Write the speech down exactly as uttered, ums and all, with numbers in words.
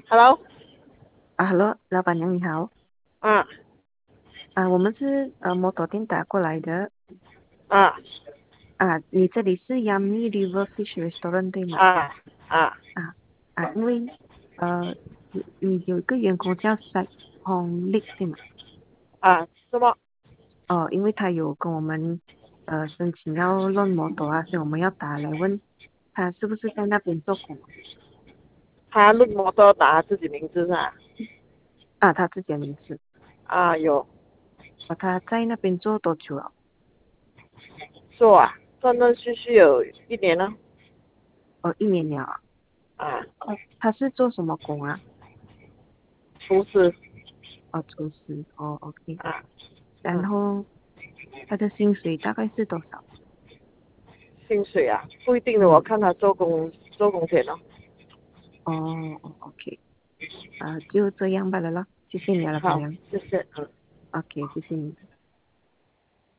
Hello， 啊，Hello，老板娘你好。 啊啊，我们是呃摩托店打过来的。 啊啊，你这里是 Yummy River Fish Restaurant 对吗？ 啊啊啊啊，因为呃有你有一个员工叫 s a Hong Lik 对吗？ 啊，什么？ 哦，因为他有跟我们呃申请要弄摩托啊，所以我们要打来问他是不是在那边做工。 他录摩托打他自己名字是吧？ 啊，他自己的名字。 啊，有哦，他在那边做多久了？ 做啊，断断续续有一年了。 哦，一年了啊。 啊， 哦，他是做什么工啊？ 厨师。 哦，厨师。哦，OK。 啊，嗯， 然后他的薪水大概是多少？ 薪水啊，不一定的，我嗯。 看他做工做工钱哦。 哦哦，OK。啊，就这样罢了咯。谢谢你啊，老板好， 娘。 谢谢，嗯。 OK，谢谢你。